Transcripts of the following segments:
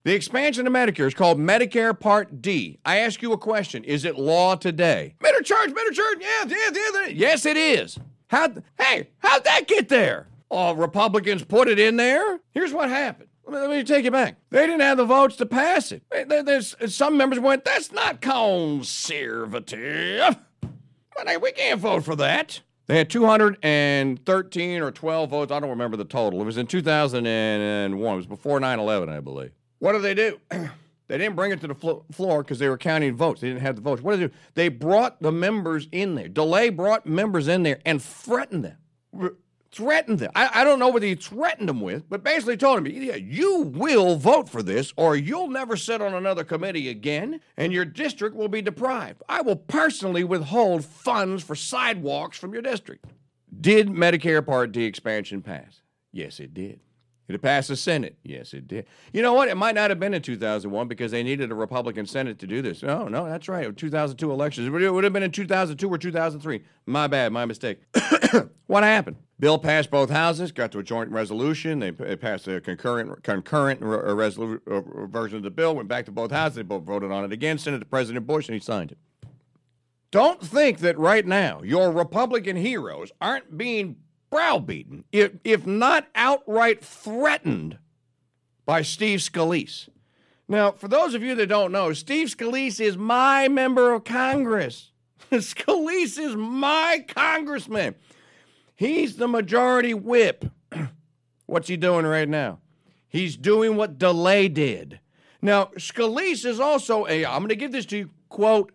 The expansion of Medicare is called Medicare Part D. I ask you a question. Is it law today? Medicare charge. Yeah. Yes, it is. How'd that get there? Oh, Republicans put it in there? Here's what happened. Let me take it back. They didn't have the votes to pass it. There's some members went, that's not conservative. We can't vote for that. They had 213 or 12 votes. I don't remember the total. It was in 2001. It was before 9/11, I believe. What did they do? They didn't bring it to the floor because they were counting votes. They didn't have the votes. What did they do? They brought the members in there. DeLay brought members in there and threatened them. I don't know what he threatened them with, but basically told them, yeah, you will vote for this or you'll never sit on another committee again and your district will be deprived. I will personally withhold funds for sidewalks from your district. Did Medicare Part D expansion pass? Yes, it did. Did it pass the Senate? Yes, it did. You know what? It might not have been in 2001 because they needed a Republican Senate to do this. No, that's right. 2002 elections. It would have been in 2002 or 2003. My bad, my mistake. What happened? Bill passed both houses, got to a joint resolution. They passed a concurrent version of the bill, went back to both houses. They both voted on it again, sent it to President Bush, and he signed it. Don't think that right now your Republican heroes aren't being browbeaten, if not outright threatened, by Steve Scalise. Now, for those of you that don't know, Steve Scalise is my member of Congress. Scalise is my congressman. He's the majority whip. What's he doing right now? He's doing what DeLay did. Now, Scalise is also I'm going to give this to you, quote,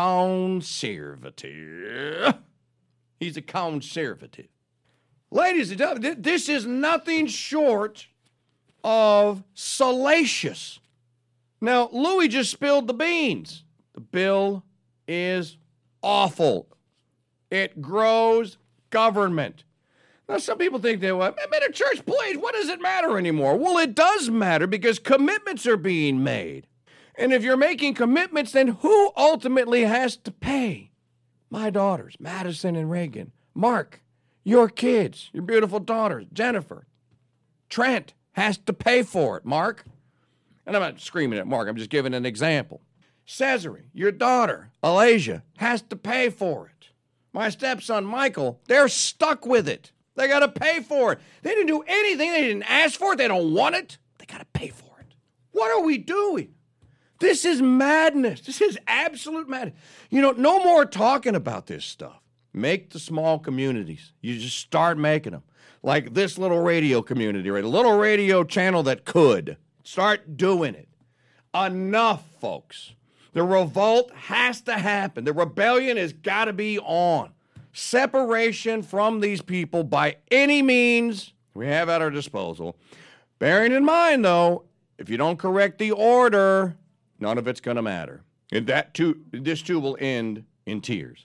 conservative. He's a conservative. Ladies and gentlemen, this is nothing short of salacious. Now, Louis just spilled the beans. The bill is awful. It grows government. Now, some people think that, well, a church, please, what does it matter anymore? Well, it does matter because commitments are being made. And if you're making commitments, then who ultimately has to pay? My daughters, Madison and Reagan, Mark, your kids, your beautiful daughters, Jennifer, Trent has to pay for it, Mark. And I'm not screaming at Mark, I'm just giving an example. Cesare, your daughter, Alasia, has to pay for it. My stepson, Michael, they're stuck with it. They got to pay for it. They didn't do anything. They didn't ask for it. They don't want it. They got to pay for it. What are we doing? This is madness. This is absolute madness. You know, no more talking about this stuff. Make the small communities. You just start making them. Like this little radio community, right? A little radio channel that could. Start doing it. Enough, folks. The revolt has to happen. The rebellion has got to be on. Separation from these people by any means we have at our disposal. Bearing in mind, though, if you don't correct the order, none of it's going to matter. And this too will end in tears.